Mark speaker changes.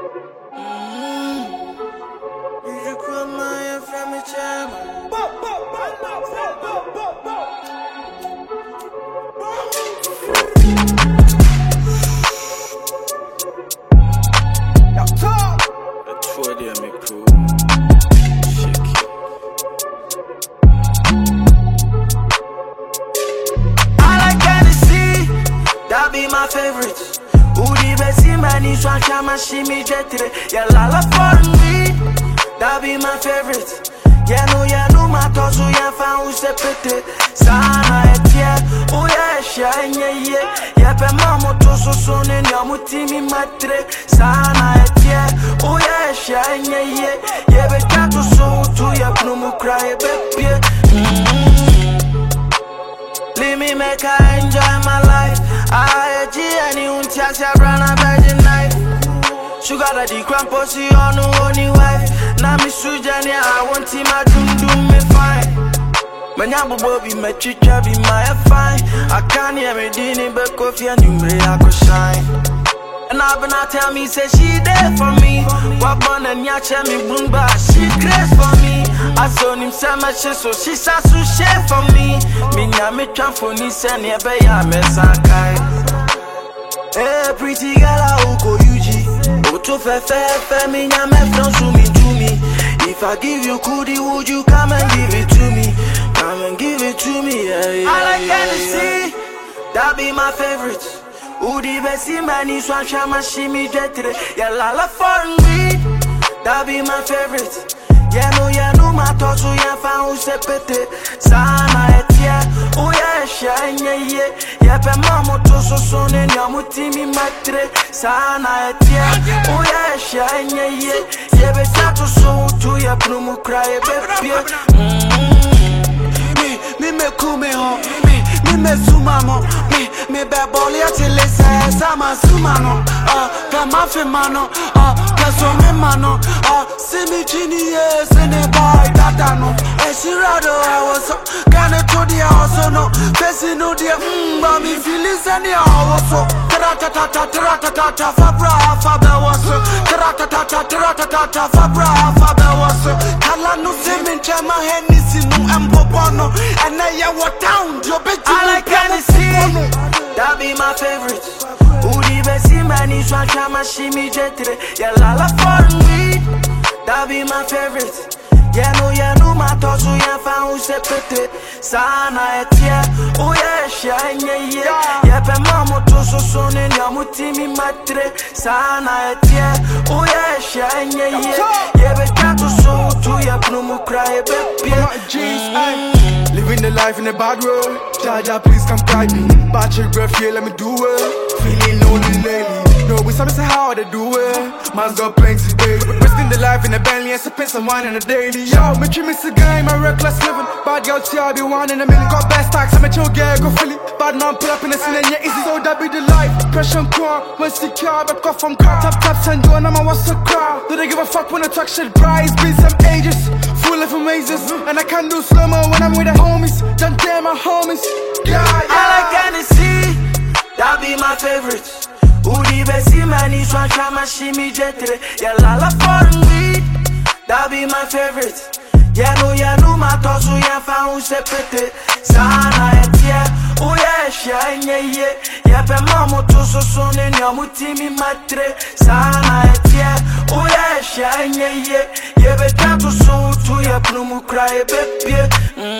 Speaker 1: That be my favorite. Udi besi mani swancha mashimi jetre. Ya lala for me. That be my favorite. Yanu matozu ya fa usepete. Sana etie. Uya shanye ye. Yepe mamo toso sone nyamutimi matre. Sana etie. Uya shanye ye. Yebe kato so tu ya pnumu cry bepie. Leave me make I enjoy my life. I any untias ya brana virgin knife. Sugar daddy cramposy on only wife. Na mi sujani I want him a do me fine. Manyabu bobi me chicha be my fine. I can't hear me dini but coffee and you may I go shine. And I been not tell me say she there for me. What born and yacha me boomba she crazy for me. I saw him say my shit so she sa su share for me. Me nyame tramfoni say never ya me sakai. Hey pretty girl I uko yuji. Oto fe me nyame from to me. If I give you kudi would you come and give it to me? Come and give it to me, yeah. I like Hennessy, that be my favorite. Udi besi mani swancha mashimi jetre. Ya lala for me, that be my favorite. Yanu matozu ya fa usepete. Sana etie, uya shanye ye. Yepe mamo toso sone nyamutimi matre. Sana etie, uya shanye ye. Yebe sato so tu ya pnumu cry bepie. Me kume ho, me sumamo, me beboli atile se sama sumano, kama femano, kasome mano, simi chini yes ne boy datano, shirado I was kana to dia also no, fesi no dia ba mi feelings ani also, tata fabra was, tata fabra was, kala no simi chama Hennessy no ampopono, and I what down your bitch. I like Hennessy, that be my favorite. Udi besi mani swancha mashimi jetre. Ya lala for me, that be my favorite. Yanu matozu ya fa usepete. Sana etie, uya shanye ye. Yepe mamo toso sone nyamutimi matre. Sana etie, uya shanye ye. Yebe kato so tu ya pnumu cry bepie.
Speaker 2: Living the life in a bad world. Jaja, please come guide me. Bad chick breath, yeah, let me do it. Feeling lonely lately. No, we some say how they do it. Man's got plenty, baby. Wasting the life in a Bentley and sipping some wine on a daily. Yo, me treat me cigar, my reckless living. Bad girl, I be one in a million. Got best tax, I'm a chill girl, go Philly. Bad man pull up in the scene and yeah, easy. So that be the life. Pressure and car, when secure, but got from car. Tap, and doing, I'm a what's a car. Do they give a fuck when I talk shit? Bro, it's been some ages. Full of amazes. And I can do slow-mo when I'm with the homies. Don't dare my homies. Yeah.
Speaker 1: I like Hennessy, that be my favorite. Udi besi mani swancha mashimi jetre. Ya lala for me, that be my favorite. Yanu matozu ya fa usepete. Sana etie, uya shanye ye. Yepe mamo toso sone nyamutimi matre. Sana etie, uya shanye ye. Yebe kato so tu ya pnumu cry bepie.